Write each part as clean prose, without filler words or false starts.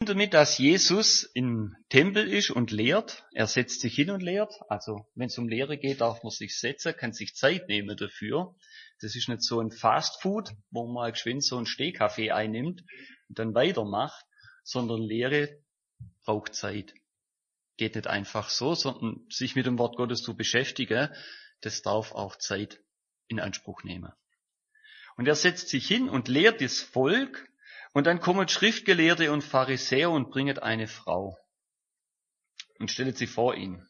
damit, dass Jesus im Tempel ist und lehrt. Er setzt sich hin und lehrt. Also wenn es um Lehre geht, darf man sich setzen, kann sich Zeit nehmen dafür. Das ist nicht so ein Fast Food, wo man geschwind so einen Stehkaffee einnimmt und dann weitermacht, sondern Lehre braucht Zeit. Geht nicht einfach so, sondern sich mit dem Wort Gottes zu beschäftigen, das darf auch Zeit in Anspruch nehmen. Und er setzt sich hin und lehrt das Volk. Und dann kommen Schriftgelehrte und Pharisäer und bringen eine Frau und stellen sie vor ihn.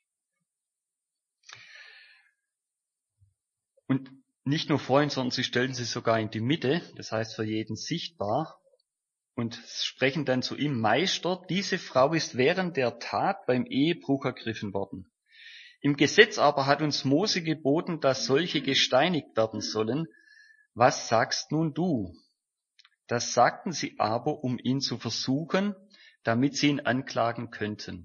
Und nicht nur vor ihn, sondern sie stellen sie sogar in die Mitte, das heißt für jeden sichtbar, und sprechen dann zu ihm: Meister, diese Frau ist während der Tat beim Ehebruch ergriffen worden. Im Gesetz aber hat uns Mose geboten, dass solche gesteinigt werden sollen. Was sagst nun du? Das sagten sie aber, um ihn zu versuchen, damit sie ihn anklagen könnten.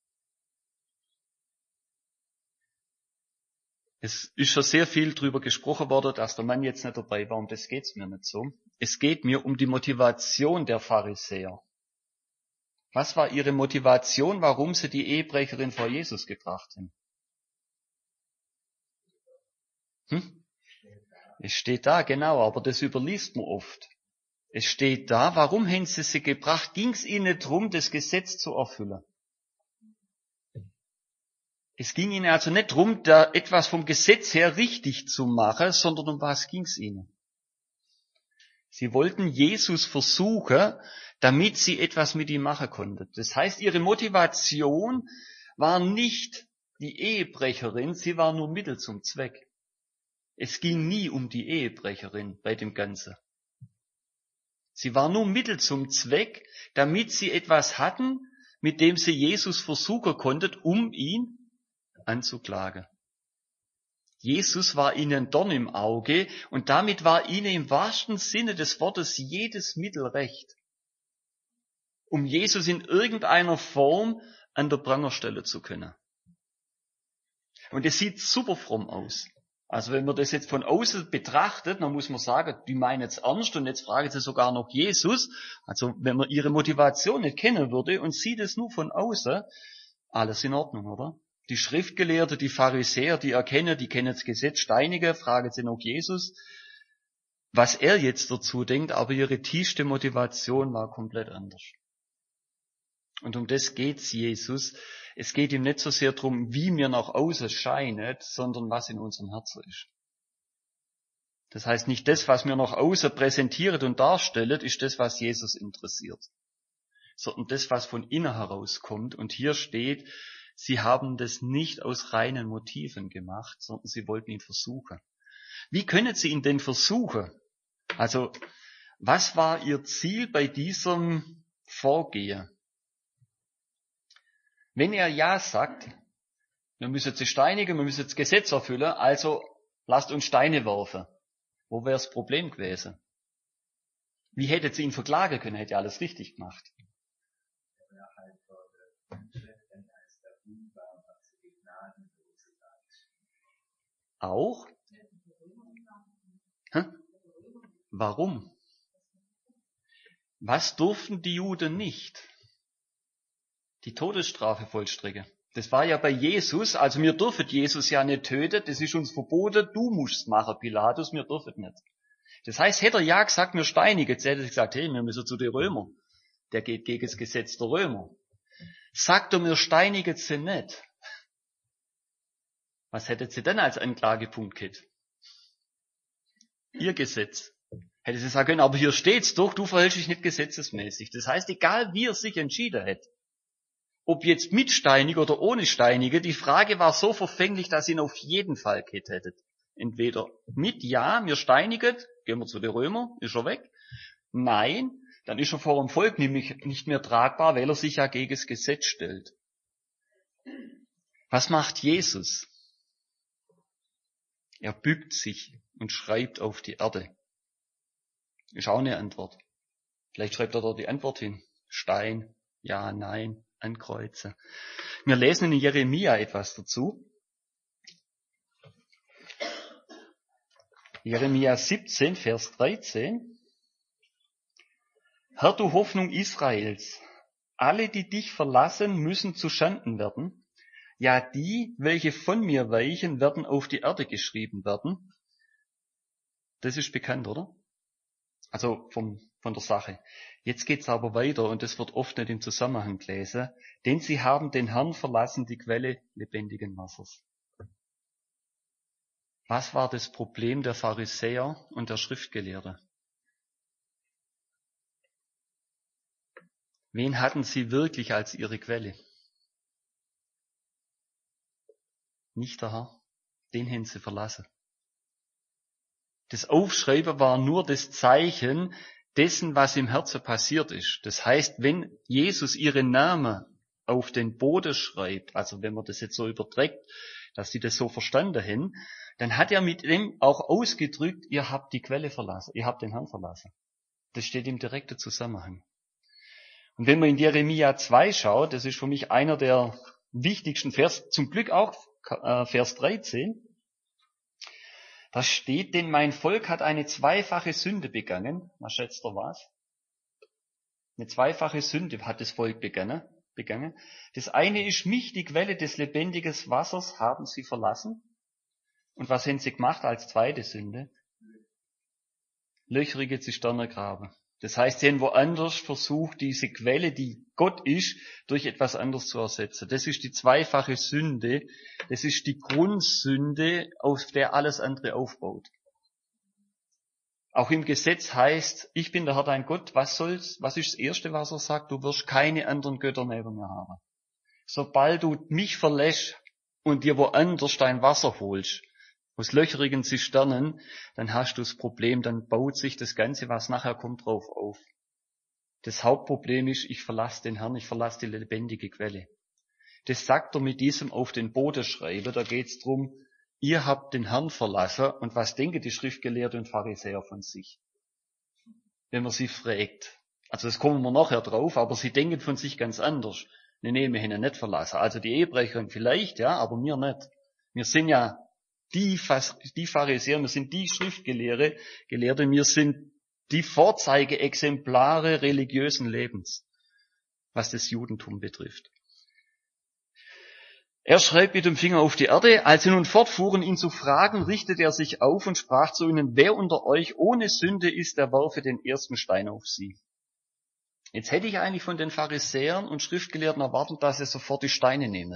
Es ist schon sehr viel darüber gesprochen worden, dass der Mann jetzt nicht dabei war, um das geht's mir nicht so. Es geht mir um die Motivation der Pharisäer. Was war ihre Motivation, warum sie die Ehebrecherin vor Jesus gebracht haben? Es steht da, genau, aber das überliest man oft. Es steht da, warum haben sie gebracht? Ging es ihnen darum, das Gesetz zu erfüllen? Es ging ihnen also nicht darum, da etwas vom Gesetz her richtig zu machen, sondern um was ging es ihnen? Sie wollten Jesus versuchen, damit sie etwas mit ihm machen konnten. Das heißt, ihre Motivation war nicht die Ehebrecherin, sie war nur Mittel zum Zweck. Es ging nie um die Ehebrecherin bei dem Ganzen. Sie war nur Mittel zum Zweck, damit sie etwas hatten, mit dem sie Jesus versuchen konnten, um ihn anzuklagen. Jesus war ihnen Dorn im Auge und damit war ihnen im wahrsten Sinne des Wortes jedes Mittel recht, um Jesus in irgendeiner Form an der Pranger stellen zu können. Und es sieht super fromm aus. Also wenn man das jetzt von außen betrachtet, dann muss man sagen, die meinen es ernst und jetzt fragen sie sogar noch Jesus. Also wenn man ihre Motivation nicht kennen würde und sieht es nur von außen, alles in Ordnung, oder? Die Schriftgelehrten, die Pharisäer, die kennen das Gesetz, steinige, fragen sie noch Jesus, was er jetzt dazu denkt, aber ihre tiefste Motivation war komplett anders. Und um das geht's Jesus. Es geht ihm nicht so sehr darum, wie mir nach außen scheinen, sondern was in unserem Herzen ist. Das heißt, nicht das, was mir nach außen präsentiert und darstellt, ist das, was Jesus interessiert, sondern das, was von innen herauskommt. Und hier steht, sie haben das nicht aus reinen Motiven gemacht, sondern sie wollten ihn versuchen. Wie können sie ihn denn versuchen? Also, was war ihr Ziel bei diesem Vorgehen? Wenn er ja sagt, wir müssen sie steinigen, wir müssen das Gesetz erfüllen, also lasst uns Steine werfen. Wo wäre das Problem gewesen? Wie hättet sie ihn verklagen können? Hätte er alles richtig gemacht. Auch? Warum? Was durften die Juden nicht? Die Todesstrafe vollstrecken. Das war ja bei Jesus, also wir dürfen Jesus ja nicht töten, das ist uns verboten, du musst machen, Pilatus, wir dürfen nicht. Das heißt, hätte er ja gesagt, wir steinigen, jetzt hätte er gesagt, hey, wir müssen zu den Römern. Der geht gegen das Gesetz der Römer. Sagt er, wir steinigen sie nicht. Was hättet sie denn als Anklagepunkt gehabt? Ihr Gesetz. Hätte sie sagen können, aber hier steht's doch, du verhältst dich nicht gesetzesmäßig. Das heißt, egal wie er sich entschieden hätte, ob jetzt mit Steinige oder ohne Steinige, die Frage war so verfänglich, dass ihr ihn auf jeden Fall gehabt hättet. Entweder mit, ja, wir steinigen, gehen wir zu den Römern, ist er weg. Nein, dann ist er vor dem Volk nämlich nicht mehr tragbar, weil er sich ja gegen das Gesetz stellt. Was macht Jesus? Er bückt sich und schreibt auf die Erde. Ist auch eine Antwort. Vielleicht schreibt er da die Antwort hin. Stein, ja, nein, ankreuzen. Wir lesen in Jeremia etwas dazu. Jeremia 17, Vers 13. Herr, du Hoffnung Israels, alle, die dich verlassen, müssen zu Schanden werden. Ja, die, welche von mir weichen, werden auf die Erde geschrieben werden. Das ist bekannt, oder? Also von der Sache. Jetzt geht's aber weiter und das wird oft nicht im Zusammenhang gelesen. Denn sie haben den Herrn verlassen, die Quelle lebendigen Wassers. Was war das Problem der Pharisäer und der Schriftgelehrten? Wen hatten sie wirklich als ihre Quelle? Nicht der Herr. Den haben sie verlassen. Das Aufschreiben war nur das Zeichen dessen, was im Herzen passiert ist. Das heißt, wenn Jesus ihren Namen auf den Boden schreibt, also wenn man das jetzt so überträgt, dass sie das so verstanden haben, dann hat er mit dem auch ausgedrückt, ihr habt die Quelle verlassen, ihr habt den Herrn verlassen. Das steht im direkten Zusammenhang. Und wenn man in Jeremia 2 schaut, das ist für mich einer der wichtigsten Vers, zum Glück auch Vers 13, da steht, denn mein Volk hat eine zweifache Sünde begangen. Was schätzt ihr was? Eine zweifache Sünde hat das Volk begangen. Das eine ist mich, die Quelle des lebendigen Wassers, haben sie verlassen. Und was haben sie gemacht als zweite Sünde? Löcherige Zisternen graben. Das heißt, sie haben woanders versucht, diese Quelle, die Gott ist, durch etwas anderes zu ersetzen. Das ist die zweifache Sünde. Das ist die Grundsünde, auf der alles andere aufbaut. Auch im Gesetz heißt, ich bin der Herr dein Gott. Was ist das Erste, was er sagt? Du wirst keine anderen Götter neben mir haben. Sobald du mich verlässt und dir woanders dein Wasser holst, aus löcherigen Zisternen, dann hast du das Problem, dann baut sich das Ganze, was nachher kommt, drauf auf. Das Hauptproblem ist, ich verlasse den Herrn, ich verlasse die lebendige Quelle. Das sagt er mit diesem auf den Boden schreiben, da geht's drum, ihr habt den Herrn verlassen, und was denken die Schriftgelehrten und Pharisäer von sich? Wenn man sie fragt. Also das kommen wir nachher drauf, aber sie denken von sich ganz anders. Nee, wir haben ihn nicht verlassen. Also die Ehebrecherin vielleicht, ja, aber wir nicht. Wir sind ja die Pharisäer, wir sind die Schriftgelehrte, wir sind die Vorzeigeexemplare religiösen Lebens, was das Judentum betrifft. Er schreibt mit dem Finger auf die Erde. Als sie nun fortfuhren, ihn zu fragen, richtete er sich auf und sprach zu ihnen, wer unter euch ohne Sünde ist, der werfe den ersten Stein auf sie. Jetzt hätte ich eigentlich von den Pharisäern und Schriftgelehrten erwartet, dass sie sofort die Steine nehmen.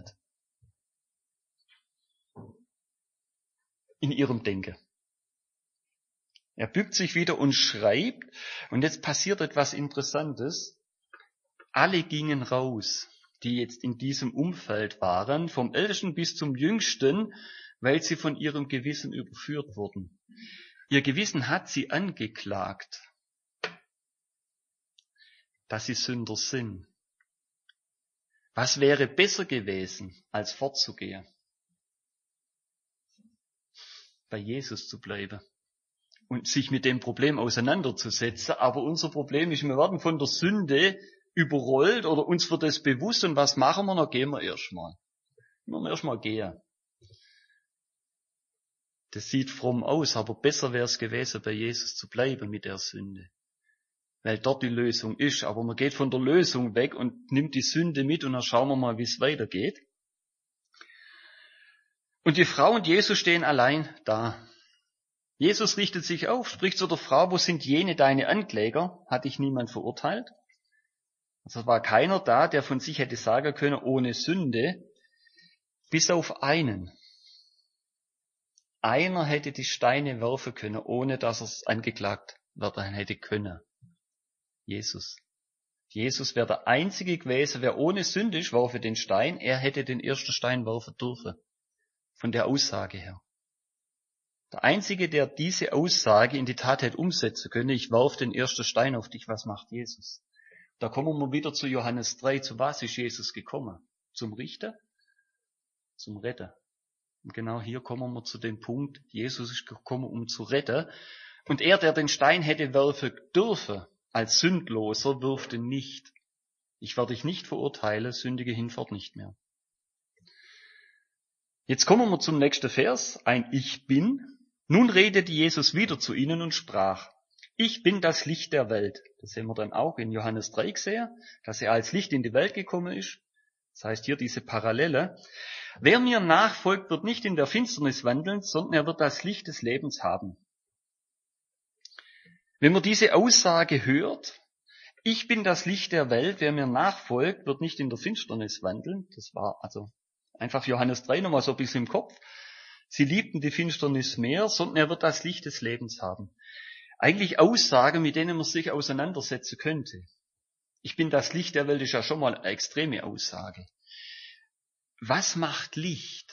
In ihrem Denken. Er bückt sich wieder und schreibt, und jetzt passiert etwas Interessantes. Alle gingen raus, die jetzt in diesem Umfeld waren, vom Ältesten bis zum Jüngsten, weil sie von ihrem Gewissen überführt wurden. Ihr Gewissen hat sie angeklagt, dass sie Sünder sind. Was wäre besser gewesen, als fortzugehen? Bei Jesus zu bleiben und sich mit dem Problem auseinanderzusetzen. Aber unser Problem ist, wir werden von der Sünde überrollt oder uns wird das bewusst, und was machen wir? Dann gehen wir erstmal. Wir müssen erstmal gehen. Das sieht fromm aus, aber besser wäre es gewesen, bei Jesus zu bleiben mit der Sünde. Weil dort die Lösung ist. Aber man geht von der Lösung weg und nimmt die Sünde mit, und dann schauen wir mal, wie es weitergeht. Und die Frau und Jesus stehen allein da. Jesus richtet sich auf, spricht zu der Frau, wo sind jene deine Ankläger? Hat dich niemand verurteilt? Also war keiner da, der von sich hätte sagen können, ohne Sünde, bis auf einen. Einer hätte die Steine werfen können, ohne dass er es angeklagt werden hätte können. Jesus. Jesus wäre der Einzige gewesen, wer ohne Sünde ist, warfe den Stein. Er hätte den ersten Stein werfen dürfen. Von der Aussage her. Der Einzige, der diese Aussage in die Tat hätte umsetzen können, ich werfe den ersten Stein auf dich, was macht Jesus? Da kommen wir wieder zu Johannes 3. Zu was ist Jesus gekommen? Zum Richter? Zum Retter. Und genau hier kommen wir zu dem Punkt, Jesus ist gekommen, um zu retten. Und er, der den Stein hätte werfen dürfen, als Sündloser, wirft ihn nicht. Ich werde dich nicht verurteilen, sündige hinfort nicht mehr. Jetzt kommen wir zum nächsten Vers, ein Ich bin. Nun redete Jesus wieder zu ihnen und sprach, Ich bin das Licht der Welt. Das sehen wir dann auch in Johannes 3 gesehen, dass er als Licht in die Welt gekommen ist. Das heißt hier diese Parallele. Wer mir nachfolgt, wird nicht in der Finsternis wandeln, sondern er wird das Licht des Lebens haben. Wenn man diese Aussage hört, ich bin das Licht der Welt, wer mir nachfolgt, wird nicht in der Finsternis wandeln. Das war also einfach Johannes 3 nochmal so ein bisschen im Kopf. Sie liebten die Finsternis mehr, sondern er wird das Licht des Lebens haben. Eigentlich Aussagen, mit denen man sich auseinandersetzen könnte. Ich bin das Licht der Welt ist ja schon mal eine extreme Aussage. Was macht Licht?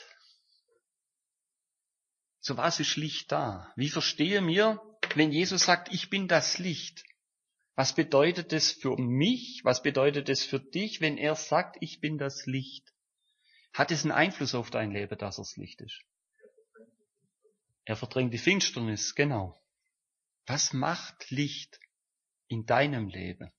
Zu was ist Licht da? Wie verstehen wir, wenn Jesus sagt, ich bin das Licht? Was bedeutet das für mich? Was bedeutet das für dich, wenn er sagt, ich bin das Licht? Hat es einen Einfluss auf dein Leben, dass er das Licht ist? Er verdrängt die Finsternis, genau. Was macht Licht in deinem Leben?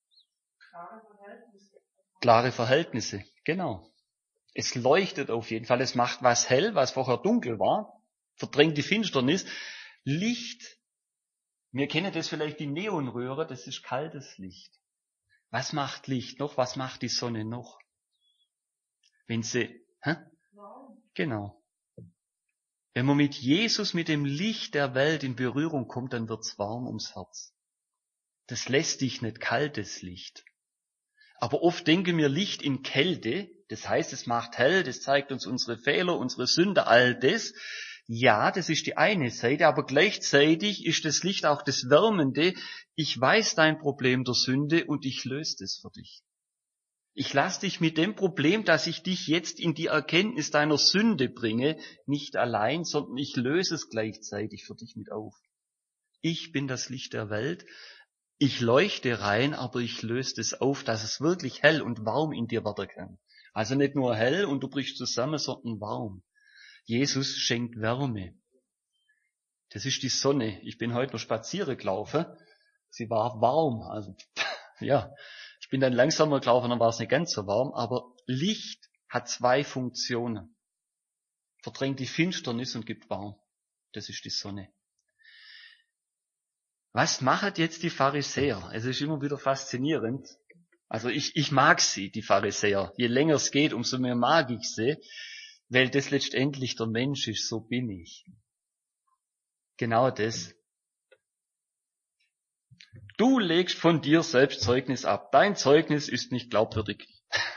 Klare Verhältnisse, genau. Es leuchtet auf jeden Fall, es macht was hell, was vorher dunkel war, verdrängt die Finsternis. Licht, wir kennen das vielleicht die Neonröhre, das ist kaltes Licht. Was macht Licht noch? Was macht die Sonne noch? Wenn sie, genau. Wenn man mit Jesus, mit dem Licht der Welt in Berührung kommt, dann wird's warm ums Herz. Das lässt dich nicht kaltes Licht. Aber oft denken wir Licht in Kälte, das heißt, es macht hell, das zeigt uns unsere Fehler, unsere Sünde, all das. Ja, das ist die eine Seite, aber gleichzeitig ist das Licht auch das Wärmende. Ich weiß dein Problem der Sünde und ich löse es für dich. Ich lasse dich mit dem Problem, dass ich dich jetzt in die Erkenntnis deiner Sünde bringe, nicht allein, sondern ich löse es gleichzeitig für dich mit auf. Ich bin das Licht der Welt. Ich leuchte rein, aber ich löse es auf, dass es wirklich hell und warm in dir werden kann. Also nicht nur hell und du brichst zusammen, sondern warm. Jesus schenkt Wärme. Das ist die Sonne. Ich bin heute noch spazieren gelaufen. Sie war warm. Also, ja, ich bin dann langsamer gelaufen, dann war es nicht ganz so warm. Aber Licht hat zwei Funktionen. Verdrängt die Finsternis und gibt warm. Das ist die Sonne. Was machen jetzt die Pharisäer? Es ist immer wieder faszinierend. Also ich mag sie, die Pharisäer. Je länger es geht, umso mehr mag ich sie, weil das letztendlich der Mensch ist, so bin ich. Genau das. Du legst von dir selbst Zeugnis ab. Dein Zeugnis ist nicht glaubwürdig.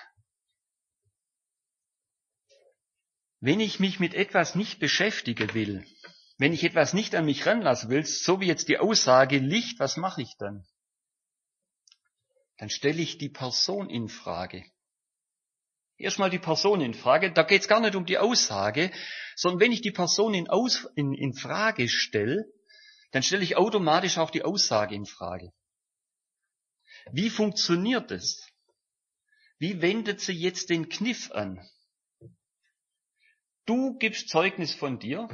Wenn ich mich mit etwas nicht beschäftigen will, wenn ich etwas nicht an mich ranlassen will, so wie jetzt die Aussage Licht, was mache ich dann? Dann stelle ich die Person in Frage. Erstmal die Person in Frage, da geht es gar nicht um die Aussage, sondern wenn ich die Person in Frage stelle, dann stelle ich automatisch auch die Aussage in Frage. Wie funktioniert es? Wie wendet sie jetzt den Kniff an? Du gibst Zeugnis von dir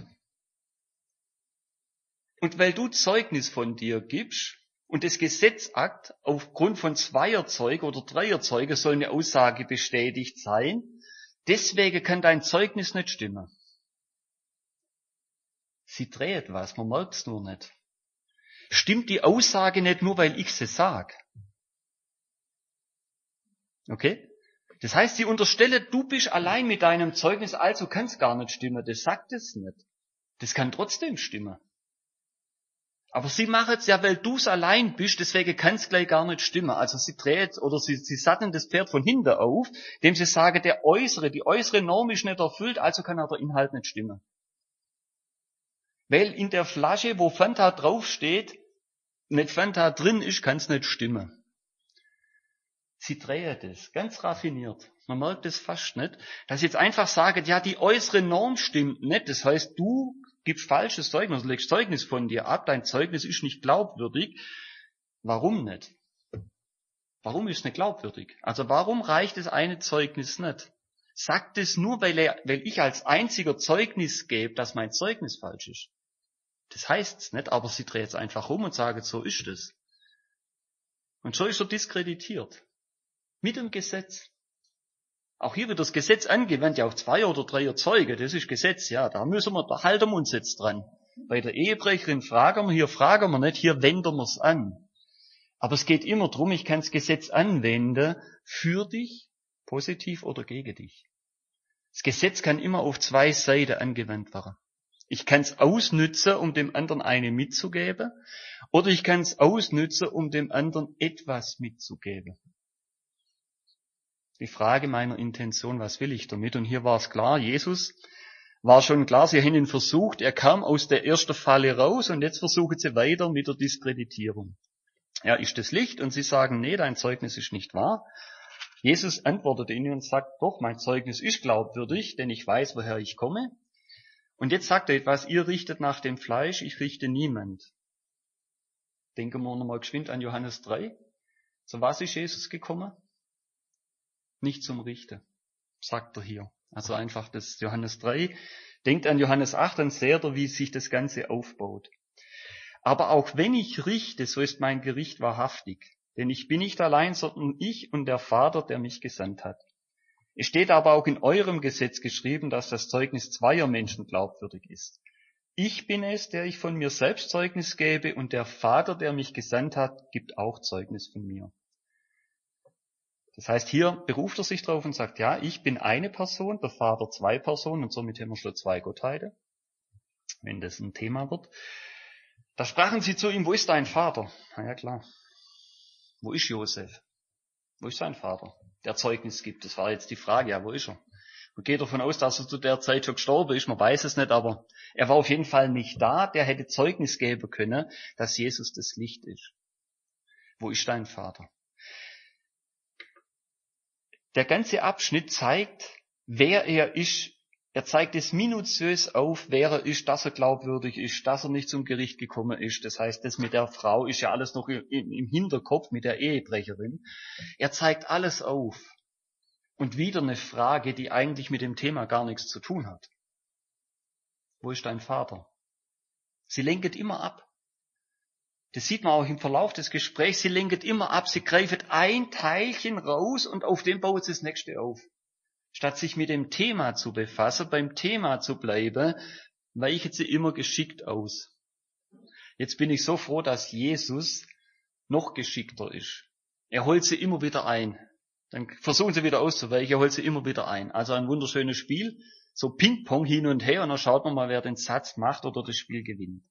und weil du Zeugnis von dir gibst und das Gesetz sagt, aufgrund von Zweierzeuge oder Dreierzeuge soll eine Aussage bestätigt sein, deswegen kann dein Zeugnis nicht stimmen. Sie dreht was, man merkt es nur nicht. Stimmt die Aussage nicht nur, weil ich sie sag? Okay? Das heißt, sie unterstellt, du bist allein mit deinem Zeugnis, also kann es gar nicht stimmen. Das sagt es nicht. Das kann trotzdem stimmen. Aber sie macht es ja, weil du es allein bist, deswegen kann es gleich gar nicht stimmen. Also sie dreht oder sie satteln das Pferd von hinten auf, indem sie sagen, die äußere Norm ist nicht erfüllt, also kann auch der Inhalt nicht stimmen. Weil in der Flasche, wo Fanta draufsteht, nicht Fanta drin ist, kann es nicht stimmen. Sie dreht es, ganz raffiniert. Man merkt es fast nicht, dass sie jetzt einfach sagen, ja, die äußere Norm stimmt nicht. Das heißt, du gibst falsches Zeugnis, du legst Zeugnis von dir ab, dein Zeugnis ist nicht glaubwürdig. Warum nicht? Warum ist es nicht glaubwürdig? Also warum reicht das eine Zeugnis nicht? Sagt es nur, weil ich als einziger Zeugnis gebe, dass mein Zeugnis falsch ist. Das heißt es nicht, aber sie dreht es einfach um und sagt, so ist es. Und so ist er diskreditiert. Mit dem Gesetz. Auch hier wird das Gesetz angewandt, ja auf 2 oder 3 Zeuge, das ist Gesetz, ja, da halten wir uns jetzt dran. Bei der Ehebrecherin fragen wir nicht, hier wenden wir es an. Aber es geht immer darum, ich kann das Gesetz anwenden, für dich, positiv oder gegen dich. Das Gesetz kann immer auf zwei Seiten angewandt werden. Ich kann es ausnützen, um dem anderen eine mitzugeben, oder ich kann es ausnützen, um dem anderen etwas mitzugeben. Die Frage meiner Intention, was will ich damit? Und hier war es klar, Jesus war schon klar, sie haben ihn versucht, er kam aus der ersten Falle raus und jetzt versuchen sie weiter mit der Diskreditierung. Er ist das Licht und sie sagen, nee, dein Zeugnis ist nicht wahr. Jesus antwortet ihnen und sagt, doch, mein Zeugnis ist glaubwürdig, denn ich weiß, woher ich komme. Und jetzt sagt er etwas, ihr richtet nach dem Fleisch, ich richte niemand. Denken wir nochmal geschwind an Johannes 3. Zu was ist Jesus gekommen? Nicht zum Richten, sagt er hier. Also einfach das Johannes 3. Denkt an Johannes 8, dann seht ihr, wie sich das Ganze aufbaut. Aber auch wenn ich richte, so ist mein Gericht wahrhaftig. Denn ich bin nicht allein, sondern ich und der Vater, der mich gesandt hat. Es steht aber auch in eurem Gesetz geschrieben, dass das Zeugnis zweier Menschen glaubwürdig ist. Ich bin es, der ich von mir selbst Zeugnis gebe, und der Vater, der mich gesandt hat, gibt auch Zeugnis von mir. Das heißt, hier beruft er sich drauf und sagt, ja, ich bin eine Person, der Vater zwei Personen, und somit haben wir schon zwei Gottheiten, wenn das ein Thema wird. Da sprachen sie zu ihm, wo ist dein Vater? Na ja, klar. Wo ist Josef? Wo ist sein Vater, der Zeugnis gibt? Das war jetzt die Frage, ja, wo ist er? Man geht davon aus, dass er zu der Zeit schon gestorben ist, man weiß es nicht, aber er war auf jeden Fall nicht da, der hätte Zeugnis geben können, dass Jesus das Licht ist. Wo ist dein Vater? Der ganze Abschnitt zeigt, wer er ist. Er zeigt es minutiös auf, wer er ist, dass er glaubwürdig ist, dass er nicht zum Gericht gekommen ist. Das heißt, das mit der Frau ist ja alles noch im Hinterkopf mit der Ehebrecherin. Er zeigt alles auf. Und wieder eine Frage, die eigentlich mit dem Thema gar nichts zu tun hat. Wo ist dein Vater? Sie lenkt immer ab. Das sieht man auch im Verlauf des Gesprächs. Sie lenkt immer ab. Sie greift ein Teilchen raus und auf dem baut sie das nächste auf. Statt sich mit dem Thema zu befassen, beim Thema zu bleiben, weicht sie immer geschickt aus. Jetzt bin ich so froh, dass Jesus noch geschickter ist. Er holt sie immer wieder ein. Dann versuchen sie wieder auszuweichen, er holt sie immer wieder ein. Also ein wunderschönes Spiel, so Ping-Pong hin und her, und dann schaut man mal, wer den Satz macht oder das Spiel gewinnt.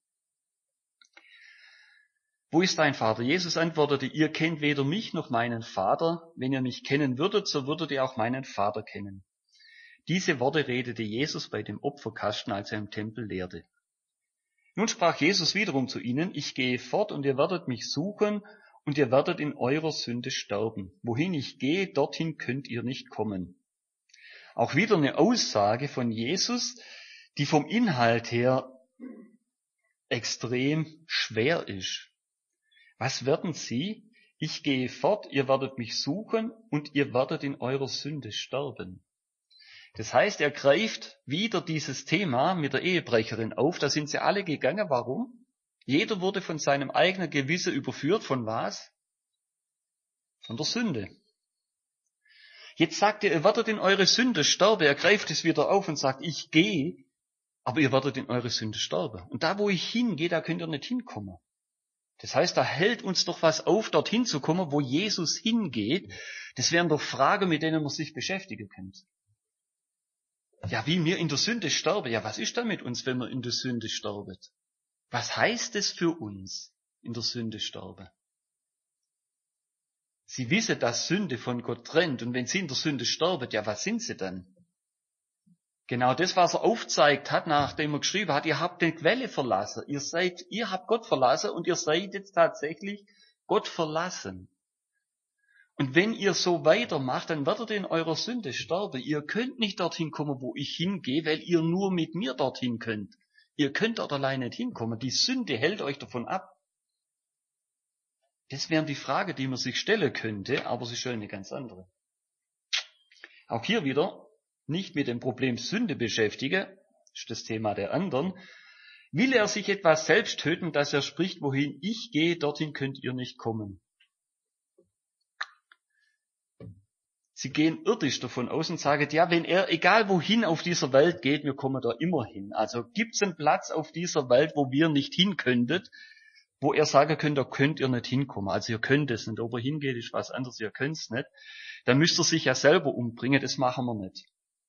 Wo ist dein Vater? Jesus antwortete, ihr kennt weder mich noch meinen Vater. Wenn ihr mich kennen würdet, so würdet ihr auch meinen Vater kennen. Diese Worte redete Jesus bei dem Opferkasten, als er im Tempel lehrte. Nun sprach Jesus wiederum zu ihnen, ich gehe fort und ihr werdet mich suchen und ihr werdet in eurer Sünde sterben. Wohin ich gehe, dorthin könnt ihr nicht kommen. Auch wieder eine Aussage von Jesus, die vom Inhalt her extrem schwer ist. Was werden sie? Ich gehe fort, ihr werdet mich suchen und ihr werdet in eurer Sünde sterben. Das heißt, er greift wieder dieses Thema mit der Ehebrecherin auf. Da sind sie alle gegangen. Warum? Jeder wurde von seinem eigenen Gewissen überführt. Von was? Von der Sünde. Jetzt sagt er, ihr werdet in eure Sünde sterben. Er greift es wieder auf und sagt, ich gehe, aber ihr werdet in eure Sünde sterben. Und da, wo ich hingehe, da könnt ihr nicht hinkommen. Das heißt, da hält uns doch was auf, dorthin zu kommen, wo Jesus hingeht. Das wären doch Fragen, mit denen man sich beschäftigen könnte. Ja, wie wir in der Sünde sterben. Ja, was ist da mit uns, wenn wir in der Sünde sterben? Was heißt es für uns, in der Sünde sterben? Sie wissen, dass Sünde von Gott trennt. Und wenn sie in der Sünde sterben, ja, was sind sie dann? Genau das, was er aufzeigt hat, nachdem er geschrieben hat, ihr habt die Quelle verlassen. Ihr habt Gott verlassen und ihr seid jetzt tatsächlich Gott verlassen. Und wenn ihr so weitermacht, dann werdet ihr in eurer Sünde sterben. Ihr könnt nicht dorthin kommen, wo ich hingehe, weil ihr nur mit mir dorthin könnt. Ihr könnt dort allein nicht hinkommen. Die Sünde hält euch davon ab. Das wäre die Frage, die man sich stellen könnte, aber sie ist schon eine ganz andere. Auch hier wieder nicht mit dem Problem Sünde beschäftigen, ist das Thema der anderen. Will er sich etwas selbst töten, dass er spricht, wohin ich gehe, dorthin könnt ihr nicht kommen. Sie gehen irdisch davon aus und sagen, ja, wenn er egal wohin auf dieser Welt geht, wir kommen da immer hin. Also gibt's einen Platz auf dieser Welt, wo wir nicht hin könntet, wo er sagen könnte, da könnt ihr nicht hinkommen. Also ihr könnt es nicht. Ob er hingeht, ist was anderes, ihr könnt's nicht. Dann müsst ihr sich ja selber umbringen, das machen wir nicht.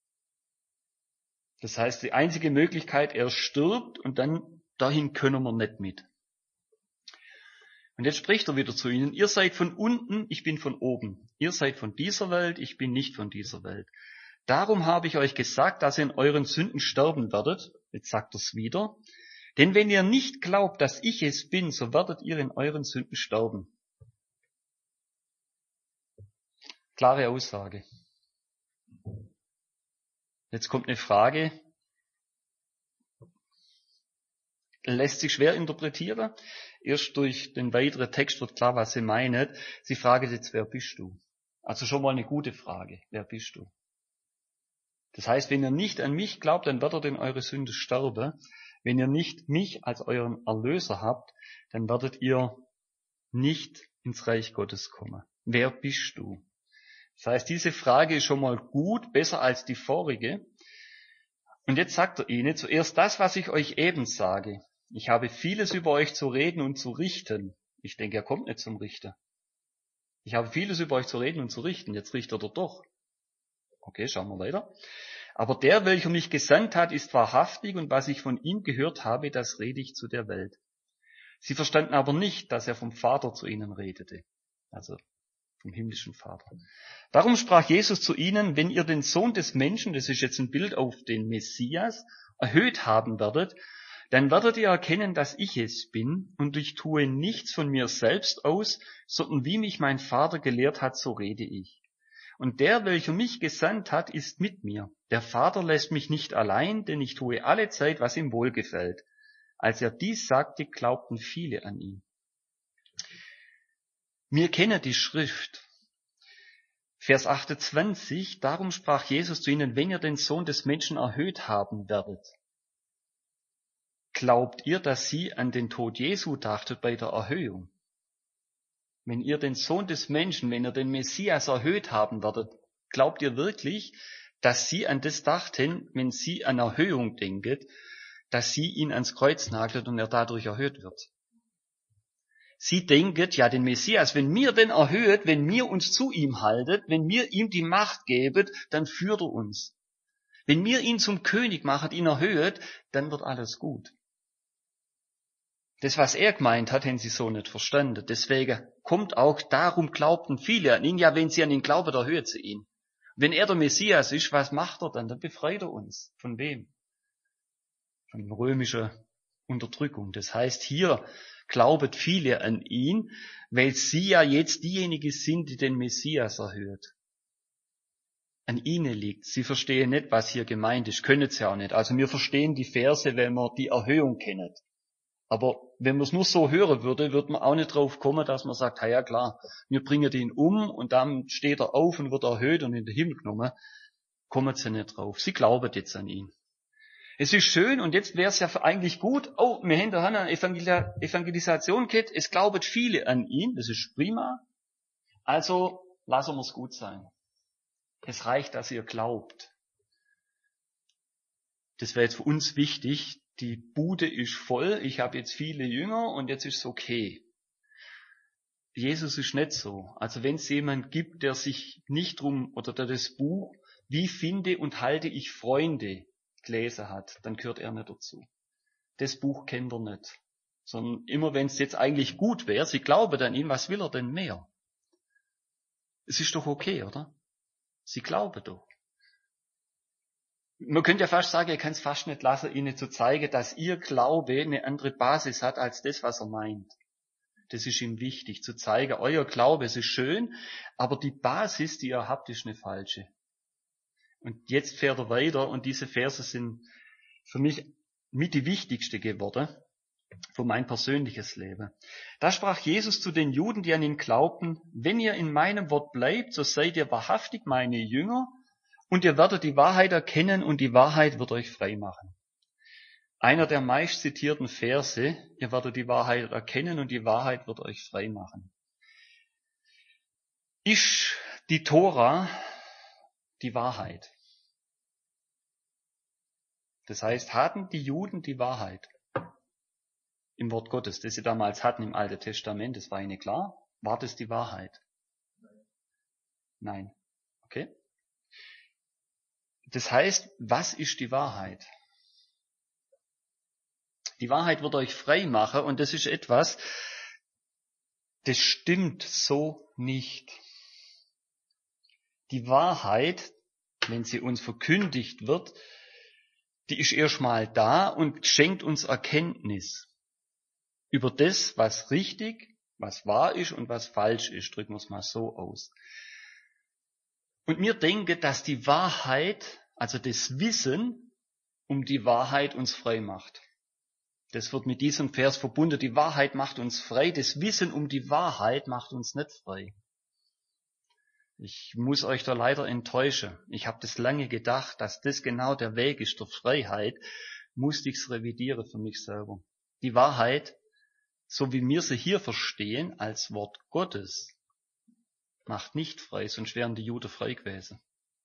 Das heißt, die einzige Möglichkeit, er stirbt und dann dahin können wir nicht mit. Und jetzt spricht er wieder zu ihnen, ihr seid von unten, ich bin von oben. Ihr seid von dieser Welt, ich bin nicht von dieser Welt. Darum habe ich euch gesagt, dass ihr in euren Sünden sterben werdet. Jetzt sagt er es wieder. Denn wenn ihr nicht glaubt, dass ich es bin, so werdet ihr in euren Sünden sterben. Klare Aussage. Jetzt kommt eine Frage, lässt sich schwer interpretieren. Erst durch den weiteren Text wird klar, was sie meint. Sie fragt jetzt, wer bist du? Also schon mal eine gute Frage. Wer bist du? Das heißt, wenn ihr nicht an mich glaubt, dann werdet ihr in eure Sünde sterben. Wenn ihr nicht mich als euren Erlöser habt, dann werdet ihr nicht ins Reich Gottes kommen. Wer bist du? Das heißt, diese Frage ist schon mal gut, besser als die vorige. Und jetzt sagt er ihnen zuerst das, was ich euch eben sage. Ich habe vieles über euch zu reden und zu richten. Ich denke, er kommt nicht zum Richter. Ich habe vieles über euch zu reden und zu richten. Jetzt richtet er doch. Okay, schauen wir weiter. Aber der, welcher mich gesandt hat, ist wahrhaftig, und was ich von ihm gehört habe, das rede ich zu der Welt. Sie verstanden aber nicht, dass er vom Vater zu ihnen redete. Also vom himmlischen Vater. Darum sprach Jesus zu ihnen, wenn ihr den Sohn des Menschen, das ist jetzt ein Bild auf den Messias, erhöht haben werdet, dann werdet ihr erkennen, dass ich es bin, und ich tue nichts von mir selbst aus, sondern wie mich mein Vater gelehrt hat, so rede ich. Und der, welcher mich gesandt hat, ist mit mir. Der Vater lässt mich nicht allein, denn ich tue alle Zeit, was ihm wohlgefällt. Als er dies sagte, glaubten viele an ihn. Wir kennen die Schrift. Vers 28, darum sprach Jesus zu ihnen, wenn ihr den Sohn des Menschen erhöht haben werdet. Glaubt ihr, dass sie an den Tod Jesu dachtet bei der Erhöhung? Wenn ihr den Sohn des Menschen, wenn ihr den Messias erhöht haben werdet, glaubt ihr wirklich, dass sie an das dachten, wenn sie an Erhöhung denket, dass sie ihn ans Kreuz nagelt und er dadurch erhöht wird? Sie denket, ja, den Messias, wenn mir den erhöht, wenn mir uns zu ihm haltet, wenn mir ihm die Macht gebet, dann führt er uns. Wenn mir ihn zum König machet, ihn erhöht, dann wird alles gut. Das, was er gemeint hat, haben sie so nicht verstanden. Deswegen kommt auch, darum glaubten viele an ihn. Ja, wenn sie an ihn glauben, erhöht sie ihn. Wenn er der Messias ist, was macht er dann? Dann befreit er uns. Von wem? Von römischer Unterdrückung. Das heißt, hier glaubet viele an ihn, weil sie ja jetzt diejenigen sind, die den Messias erhöht. An ihnen liegt. Sie verstehen nicht, was hier gemeint ist. Können sie auch nicht. Also wir verstehen die Verse, wenn wir die Erhöhung kennen. Aber wenn man es nur so hören würde, würde man auch nicht drauf kommen, dass man sagt, ja klar, wir bringen ihn um und dann steht er auf und wird erhöht und in den Himmel genommen. Kommen sie nicht drauf. Sie glauben jetzt an ihn. Es ist schön und jetzt wäre es ja eigentlich gut, wir haben da eine Evangelisation gehabt, es glauben viele an ihn, das ist prima. Also lassen wir es gut sein. Es reicht, dass ihr glaubt. Das wäre jetzt für uns wichtig. Die Bude ist voll, ich habe jetzt viele Jünger und jetzt ist es okay. Jesus ist nicht so. Also wenn es jemand gibt, der sich nicht drum, oder der das Buch, wie finde und halte ich Freunde, gelesen hat, dann gehört er nicht dazu. Das Buch kennt er nicht. Sondern immer wenn es jetzt eigentlich gut wäre, sie glauben an ihn, was will er denn mehr? Es ist doch okay, oder? Sie glauben doch. Man könnte ja fast sagen, er kann es fast nicht lassen, ihnen zu zeigen, dass ihr Glaube eine andere Basis hat als das, was er meint. Das ist ihm wichtig, zu zeigen, euer Glaube, es ist schön, aber die Basis, die ihr habt, ist eine falsche. Und jetzt fährt er weiter und diese Verse sind für mich mit die wichtigste geworden für mein persönliches Leben. Da sprach Jesus zu den Juden, die an ihn glaubten, wenn ihr in meinem Wort bleibt, so seid ihr wahrhaftig meine Jünger, und ihr werdet die Wahrheit erkennen und die Wahrheit wird euch frei machen. Einer der meist zitierten Verse, ihr werdet die Wahrheit erkennen und die Wahrheit wird euch frei machen. Ist die Tora die Wahrheit? Das heißt, hatten die Juden die Wahrheit im Wort Gottes, das sie damals hatten im Alten Testament? Das war ihnen klar. War das die Wahrheit? Nein. Okay? Das heißt, was ist die Wahrheit? Die Wahrheit wird euch frei machen und das ist etwas, das stimmt so nicht. Die Wahrheit, wenn sie uns verkündigt wird, die ist erstmal da und schenkt uns Erkenntnis über das, was richtig, was wahr ist und was falsch ist. Drücken wir es mal so aus. Und wir denken, dass die Wahrheit, also das Wissen um die Wahrheit uns frei macht. Das wird mit diesem Vers verbunden. Die Wahrheit macht uns frei. Das Wissen um die Wahrheit macht uns nicht frei. Ich muss euch da leider enttäuschen. Ich habe das lange gedacht, dass das genau der Weg ist der Freiheit. Musste ich es revidieren für mich selber. Die Wahrheit, so wie wir sie hier verstehen, als Wort Gottes, macht nicht frei, sonst wären die Juden frei gewesen.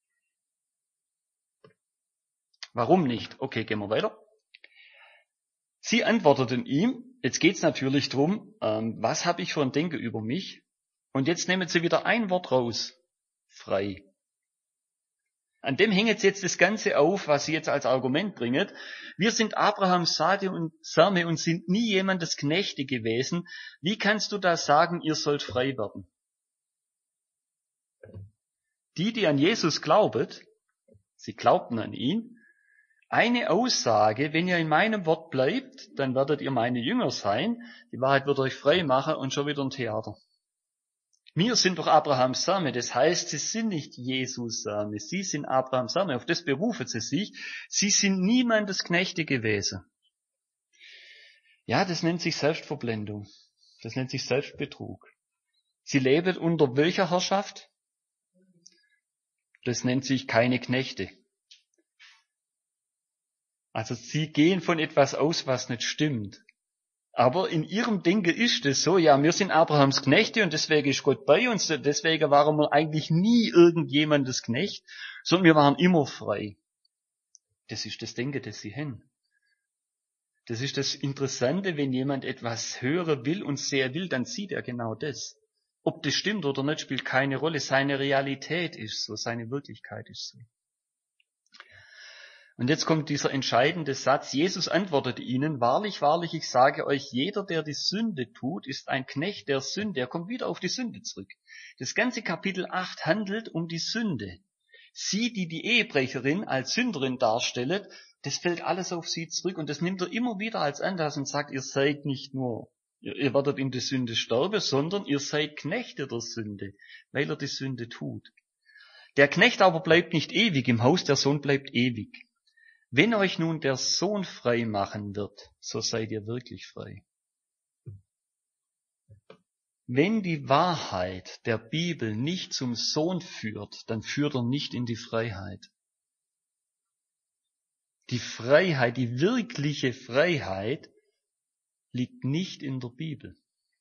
Warum nicht? Okay, gehen wir weiter. Sie antworteten ihm, jetzt geht's natürlich drum, was habe ich für ein Denken über mich? Und jetzt nehmen sie wieder ein Wort raus. Frei. An dem hängt jetzt das Ganze auf, was sie jetzt als Argument bringen. Wir sind Abrahams Same und sind nie jemandes Knechte gewesen. Wie kannst du da sagen, ihr sollt frei werden? Die an Jesus glaubet, sie glaubten an ihn, eine Aussage, wenn ihr in meinem Wort bleibt, dann werdet ihr meine Jünger sein, die Wahrheit wird euch frei machen und schon wieder ein Theater. Wir sind doch Abrahams Same, das heißt, sie sind nicht Jesus Same, sie sind Abrahams Same, auf das berufen sie sich, sie sind niemandes Knechte gewesen. Ja, das nennt sich Selbstverblendung, das nennt sich Selbstbetrug. Sie leben unter welcher Herrschaft? Das nennt sich keine Knechte. Also sie gehen von etwas aus, was nicht stimmt. Aber in ihrem Denken ist es so, ja, wir sind Abrahams Knechte und deswegen ist Gott bei uns, deswegen waren wir eigentlich nie irgendjemandes Knecht, sondern wir waren immer frei. Das ist das Denken, das sie haben. Das ist das Interessante, wenn jemand etwas hören will und sehen will, dann sieht er genau das. Ob das stimmt oder nicht, spielt keine Rolle. Seine Realität ist so, seine Wirklichkeit ist so. Und jetzt kommt dieser entscheidende Satz. Jesus antwortete ihnen, wahrlich, wahrlich, ich sage euch, jeder, der die Sünde tut, ist ein Knecht der Sünde. Er kommt wieder auf die Sünde zurück. Das ganze Kapitel 8 handelt um die Sünde. Sie, die Ehebrecherin als Sünderin darstellt, das fällt alles auf sie zurück. Und das nimmt er immer wieder als Anlass und sagt, ihr seid nicht nur, ihr werdet in der Sünde sterben, sondern ihr seid Knechte der Sünde, weil er die Sünde tut. Der Knecht aber bleibt nicht ewig im Haus, der Sohn bleibt ewig. Wenn euch nun der Sohn frei machen wird, so seid ihr wirklich frei. Wenn die Wahrheit der Bibel nicht zum Sohn führt, dann führt er nicht in die Freiheit. Die Freiheit, die wirkliche Freiheit, liegt nicht in der Bibel.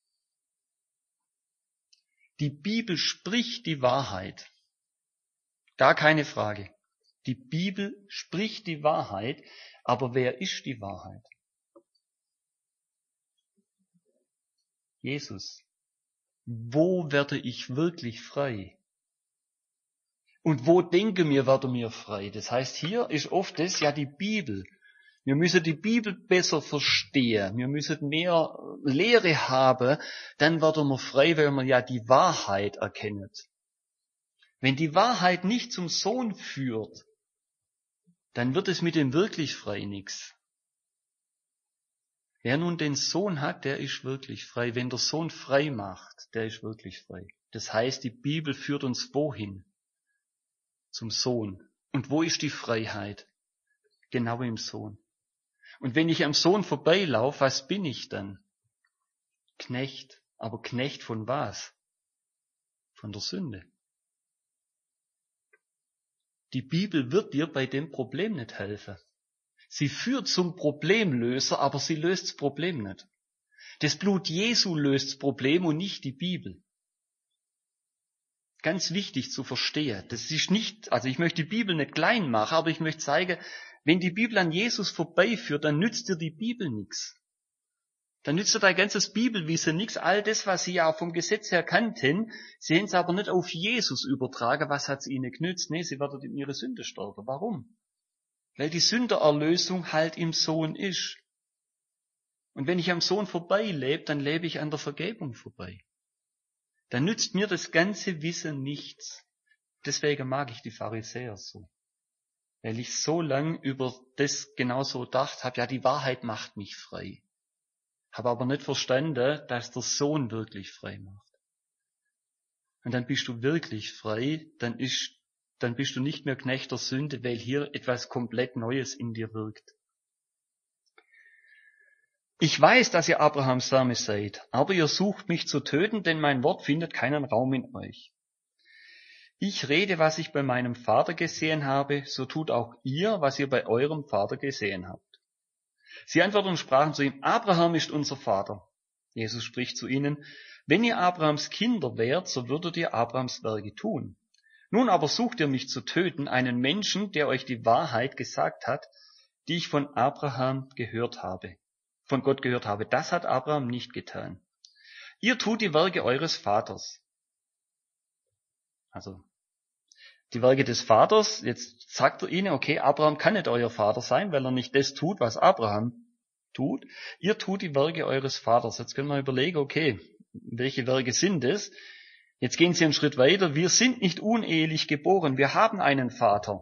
Die Bibel spricht die Wahrheit. Gar keine Frage. Die Bibel spricht die Wahrheit, aber wer ist die Wahrheit? Jesus. Wo werde ich wirklich frei? Und wo denke wir, werde mir frei? Das heißt, hier ist oft das, ja, die Bibel. Wir müssen die Bibel besser verstehen. Wir müssen mehr Lehre haben. Dann werden wir frei, weil wir ja die Wahrheit erkennen. Wenn die Wahrheit nicht zum Sohn führt, dann wird es mit dem wirklich frei nichts. Wer nun den Sohn hat, der ist wirklich frei. Wenn der Sohn frei macht, der ist wirklich frei. Das heißt, die Bibel führt uns wohin? Zum Sohn. Und wo ist die Freiheit? Genau im Sohn. Und wenn ich am Sohn vorbeilaufe, was bin ich dann? Knecht. Aber Knecht von was? Von der Sünde. Die Bibel wird dir bei dem Problem nicht helfen. Sie führt zum Problemlöser, aber sie löst das Problem nicht. Das Blut Jesu löst das Problem und nicht die Bibel. Ganz wichtig zu verstehen. Das ist nicht, also ich möchte die Bibel nicht klein machen, aber ich möchte zeigen, wenn die Bibel an Jesus vorbeiführt, dann nützt dir die Bibel nichts. Dann nützt dir dein ganzes Bibelwissen nichts. All das, was sie ja vom Gesetz her kannten, sie haben es aber nicht auf Jesus übertragen. Was hat es ihnen genützt? Nee, sie werden in ihre Sünde sterben. Warum? Weil die Sündererlösung halt im Sohn ist. Und wenn ich am Sohn vorbeilebe, dann lebe ich an der Vergebung vorbei. Dann nützt mir das ganze Wissen nichts. Deswegen mag ich die Pharisäer so. Weil ich so lang über das genauso gedacht habe, ja, die Wahrheit macht mich frei. Habe aber nicht verstanden, dass der Sohn wirklich frei macht. Und dann bist du wirklich frei, dann bist du nicht mehr Knecht der Sünde, weil hier etwas komplett Neues in dir wirkt. Ich weiß, dass ihr Abrahams Same seid, aber ihr sucht mich zu töten, denn mein Wort findet keinen Raum in euch. Ich rede, was ich bei meinem Vater gesehen habe, so tut auch ihr, was ihr bei eurem Vater gesehen habt. Sie antworteten und sprachen zu ihm, Abraham ist unser Vater. Jesus spricht zu ihnen, wenn ihr Abrahams Kinder wärt, so würdet ihr Abrahams Werke tun. Nun aber sucht ihr mich zu töten, einen Menschen, der euch die Wahrheit gesagt hat, die ich von Abraham gehört habe. Von Gott gehört habe. Das hat Abraham nicht getan. Ihr tut die Werke eures Vaters. Also, die Werke des Vaters, jetzt sagt er ihnen, okay, Abraham kann nicht euer Vater sein, weil er nicht das tut, was Abraham tut. Ihr tut die Werke eures Vaters. Jetzt können wir überlegen, okay, welche Werke sind es? Jetzt gehen Sie einen Schritt weiter. Wir sind nicht unehelich geboren. Wir haben einen Vater.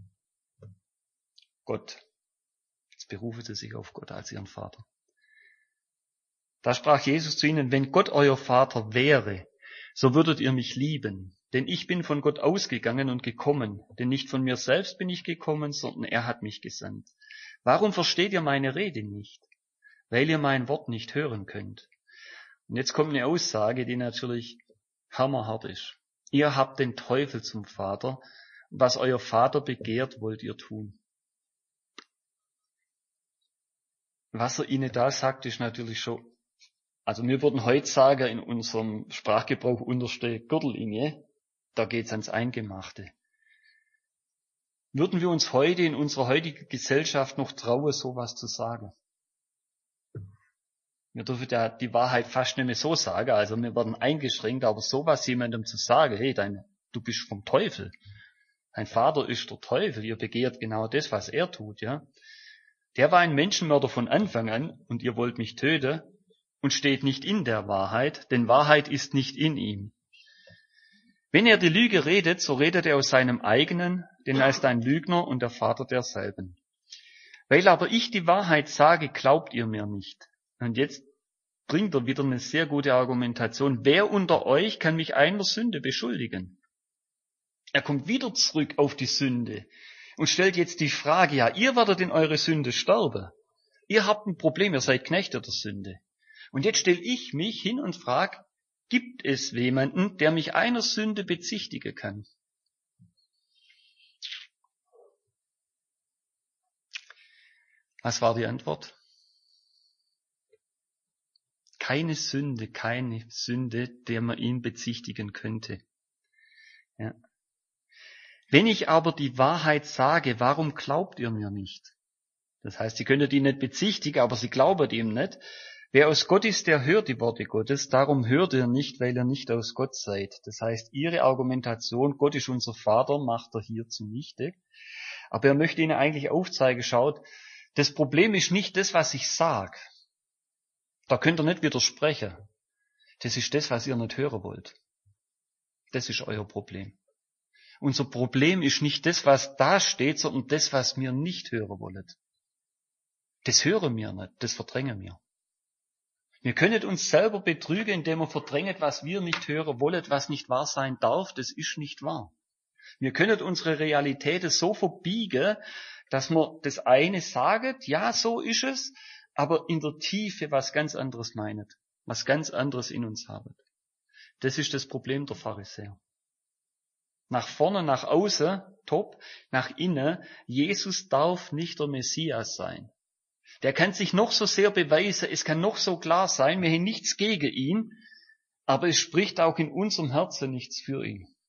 Gott. Jetzt berufen Sie sich auf Gott als Ihren Vater. Da sprach Jesus zu ihnen, wenn Gott euer Vater wäre, so würdet ihr mich lieben. Denn ich bin von Gott ausgegangen und gekommen. Denn nicht von mir selbst bin ich gekommen, sondern er hat mich gesandt. Warum versteht ihr meine Rede nicht? Weil ihr mein Wort nicht hören könnt. Und jetzt kommt eine Aussage, die natürlich hammerhart ist. Ihr habt den Teufel zum Vater. Was euer Vater begehrt, wollt ihr tun. Was er ihnen da sagt, ist natürlich schon, also wir würden heute sagen, in unserem Sprachgebrauch unterste Gürtellinie, da geht's ans Eingemachte. Würden wir uns heute in unserer heutigen Gesellschaft noch trauen, sowas zu sagen? Wir dürfen ja die Wahrheit fast nicht mehr so sagen, also wir werden eingeschränkt, aber sowas jemandem zu sagen, hey, du bist vom Teufel, dein Vater ist der Teufel, ihr begehrt genau das, was er tut, ja. Der war ein Menschenmörder von Anfang an und ihr wollt mich töten und steht nicht in der Wahrheit, denn Wahrheit ist nicht in ihm. Wenn er die Lüge redet, so redet er aus seinem eigenen, denn er ist ein Lügner und der Vater derselben. Weil aber ich die Wahrheit sage, glaubt ihr mir nicht. Und jetzt bringt er wieder eine sehr gute Argumentation. Wer unter euch kann mich einer Sünde beschuldigen? Er kommt wieder zurück auf die Sünde und stellt jetzt die Frage, ja, ihr werdet in eure Sünde sterben. Ihr habt ein Problem, ihr seid Knechte der Sünde. Und jetzt stelle ich mich hin und frage, gibt es jemanden, der mich einer Sünde bezichtigen kann? Was war die Antwort? Keine Sünde, der man ihn bezichtigen könnte. Ja. Wenn ich aber die Wahrheit sage, warum glaubt ihr mir nicht? Das heißt, sie könntet ihn nicht bezichtigen, aber sie glauben ihm nicht. Wer aus Gott ist, der hört die Worte Gottes, darum hört ihr nicht, weil ihr nicht aus Gott seid. Das heißt, ihre Argumentation, Gott ist unser Vater, macht er hier zunichte. Aber er möchte ihnen eigentlich aufzeigen, schaut, das Problem ist nicht das, was ich sage. Da könnt ihr nicht widersprechen. Das ist das, was ihr nicht hören wollt. Das ist euer Problem. Unser Problem ist nicht das, was da steht, sondern das, was wir nicht hören wollen. Das hören wir nicht, das verdrängen wir. Wir können uns selber betrügen, indem wir verdrängen, was wir nicht hören wollen, was nicht wahr sein darf, das ist nicht wahr. Wir können unsere Realitäten so verbiegen, dass wir das eine sagen, ja, so ist es, aber in der Tiefe was ganz anderes meinen, was ganz anderes in uns haben. Das ist das Problem der Pharisäer. Nach vorne, nach außen, top, nach innen, Jesus darf nicht der Messias sein. Der kann sich noch so sehr beweisen, es kann noch so klar sein, wir haben nichts gegen ihn, aber es spricht auch in unserem Herzen nichts für ihn.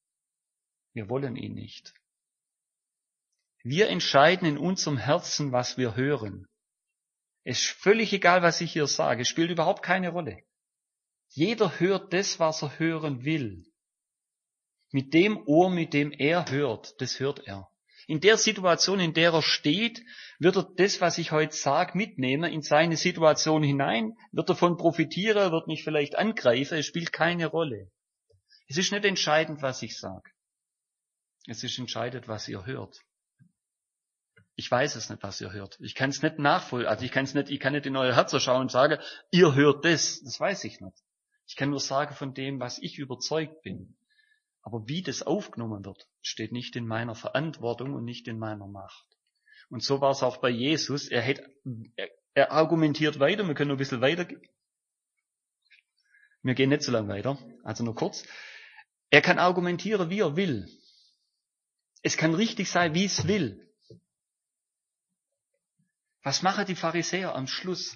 Wir wollen ihn nicht. Wir entscheiden in unserem Herzen, was wir hören. Es ist völlig egal, was ich hier sage. Es spielt überhaupt keine Rolle. Jeder hört das, was er hören will. Mit dem Ohr, mit dem er hört, das hört er. In der Situation, in der er steht, wird er das, was ich heute sage, mitnehmen in seine Situation hinein, wird davon profitieren, wird mich vielleicht angreifen, es spielt keine Rolle. Es ist nicht entscheidend, was ich sage. Es ist entscheidend, was ihr hört. Ich weiß es nicht, was ihr hört. Ich kann es nicht nachvollziehen. Also ich kann nicht in euer Herz schauen und sagen, ihr hört das. Das weiß ich nicht. Ich kann nur sagen von dem, was ich überzeugt bin. Aber wie das aufgenommen wird, steht nicht in meiner Verantwortung und nicht in meiner Macht. Und so war es auch bei Jesus. Er argumentiert weiter. Wir können noch ein bisschen weitergehen. Wir gehen nicht so lange weiter. Also nur kurz. Er kann argumentieren, wie er will. Es kann richtig sein, wie es will. Was machen die Pharisäer am Schluss?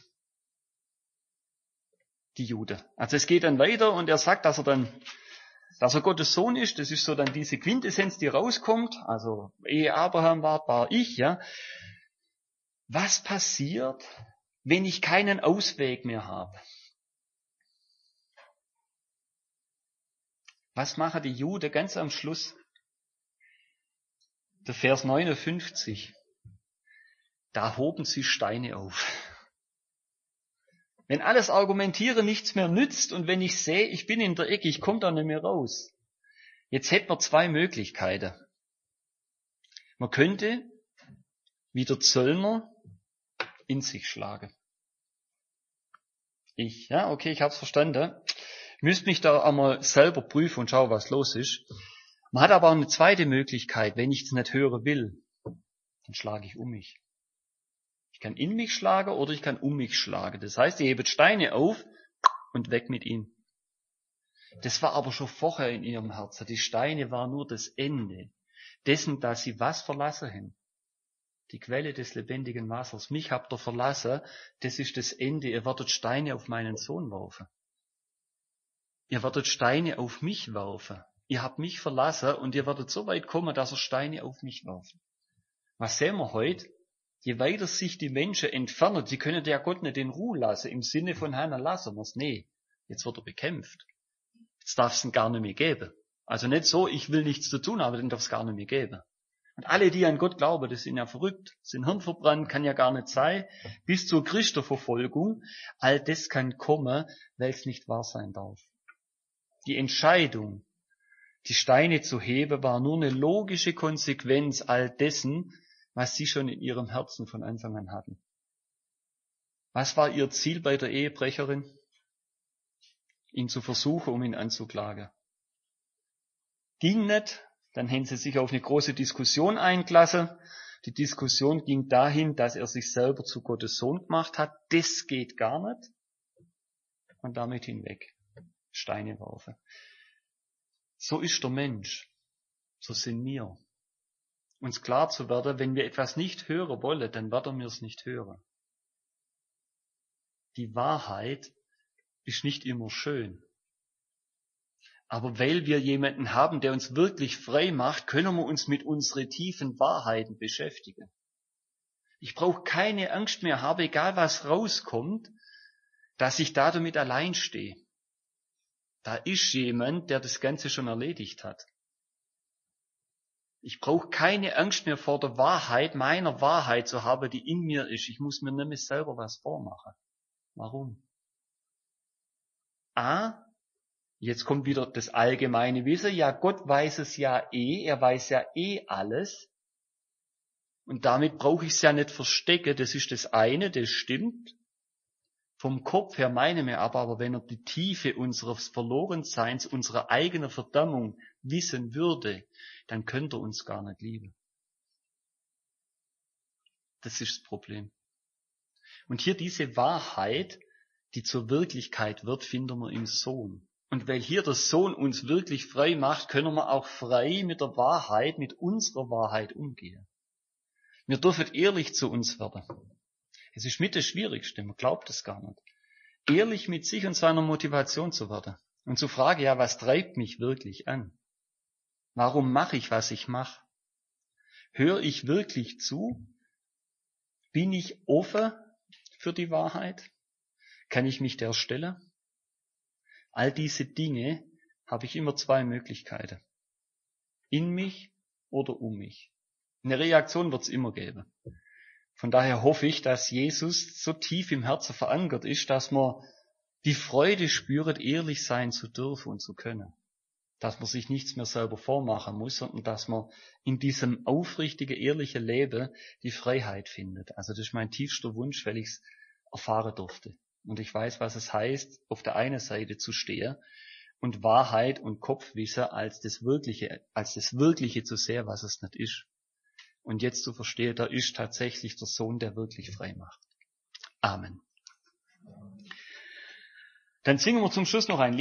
Die Juden. Also es geht dann weiter und er sagt, dass er Gottes Sohn ist. Das ist so dann diese Quintessenz, die rauskommt. Also ehe Abraham war ich, ja. Was passiert, wenn ich keinen Ausweg mehr habe? Was machen die Juden ganz am Schluss? Der Vers 59. Da hoben sie Steine auf. Wenn alles Argumentieren nichts mehr nützt und wenn ich sehe, ich bin in der Ecke, ich komme da nicht mehr raus. Jetzt hätten wir zwei Möglichkeiten. Man könnte, wie der Zöllner, in sich schlagen. Ich hab's verstanden. Ich müsste mich da einmal selber prüfen und schauen, was los ist. Man hat aber auch eine zweite Möglichkeit. Wenn ich es nicht hören will, dann schlage ich um mich. Ich kann in mich schlagen oder ich kann um mich schlagen. Das heißt, ihr hebt Steine auf und weg mit ihnen. Das war aber schon vorher in ihrem Herzen. Die Steine waren nur das Ende dessen, dass sie was verlassen haben. Die Quelle des lebendigen Wassers. Mich habt ihr verlassen, das ist das Ende. Ihr werdet Steine auf meinen Sohn werfen. Ihr werdet Steine auf mich werfen. Ihr habt mich verlassen und ihr werdet so weit kommen, dass ihr Steine auf mich werfen. Was sehen wir heute? Je weiter sich die Menschen entfernen, sie können ja Gott nicht in Ruhe lassen, im Sinne von Hannah lassen wir's. Nee, jetzt wird er bekämpft. Jetzt darf es ihn gar nicht mehr geben. Also nicht so, ich will nichts zu tun haben, dann darf es gar nicht mehr geben. Und alle, die an Gott glauben, das sind ja verrückt, sind hirnverbrannt, kann ja gar nicht sein, bis zur Christenverfolgung. All das kann kommen, weil es nicht wahr sein darf. Die Entscheidung, die Steine zu heben, war nur eine logische Konsequenz all dessen, was sie schon in ihrem Herzen von Anfang an hatten. Was war ihr Ziel bei der Ehebrecherin? Ihn zu versuchen, um ihn anzuklagen. Ging nicht, dann haben sie sich auf eine große Diskussion eingelassen. Die Diskussion ging dahin, dass er sich selber zu Gottes Sohn gemacht hat. Das geht gar nicht. Und damit hinweg. Steine werfen. So ist der Mensch. So sind wir. Uns klar zu werden, wenn wir etwas nicht hören wollen, dann werden wir es nicht hören. Die Wahrheit ist nicht immer schön. Aber weil wir jemanden haben, der uns wirklich frei macht, können wir uns mit unseren tiefen Wahrheiten beschäftigen. Ich brauche keine Angst mehr haben, egal was rauskommt, dass ich da damit allein stehe. Da ist jemand, der das Ganze schon erledigt hat. Ich brauche keine Angst mehr vor der Wahrheit, meiner Wahrheit zu haben, die in mir ist. Ich muss mir nicht mehr selber was vormachen. Warum? Jetzt kommt wieder das allgemeine Wissen. Ja, Gott weiß es ja er weiß ja alles. Und damit brauche ich es ja nicht verstecken. Das ist das eine, das stimmt. Vom Kopf her meine wir aber wenn er die Tiefe unseres Verlorenseins, unserer eigenen Verdammung wissen würde, dann könnte er uns gar nicht lieben. Das ist das Problem. Und hier diese Wahrheit, die zur Wirklichkeit wird, finden wir im Sohn. Und weil hier der Sohn uns wirklich frei macht, können wir auch frei mit der Wahrheit, mit unserer Wahrheit umgehen. Wir dürfen ehrlich zu uns werden. Es ist mit das Schwierigste, man glaubt es gar nicht. Ehrlich mit sich und seiner Motivation zu werden. Und zu fragen, ja, was treibt mich wirklich an? Warum mache ich, was ich mache? Höre ich wirklich zu? Bin ich offen für die Wahrheit? Kann ich mich der stellen? All diese Dinge habe ich immer zwei Möglichkeiten. In mich oder um mich. Eine Reaktion wird es immer geben. Von daher hoffe ich, dass Jesus so tief im Herzen verankert ist, dass man die Freude spürt, ehrlich sein zu dürfen und zu können. Dass man sich nichts mehr selber vormachen muss, sondern dass man in diesem aufrichtigen, ehrlichen Leben die Freiheit findet. Also das ist mein tiefster Wunsch, weil ich es erfahren durfte. Und ich weiß, was es heißt, auf der einen Seite zu stehen und Wahrheit und Kopfwissen als das Wirkliche zu sehen, was es nicht ist. Und jetzt zu verstehen, da ist tatsächlich der Sohn, der wirklich frei macht. Amen. Dann singen wir zum Schluss noch ein Lied.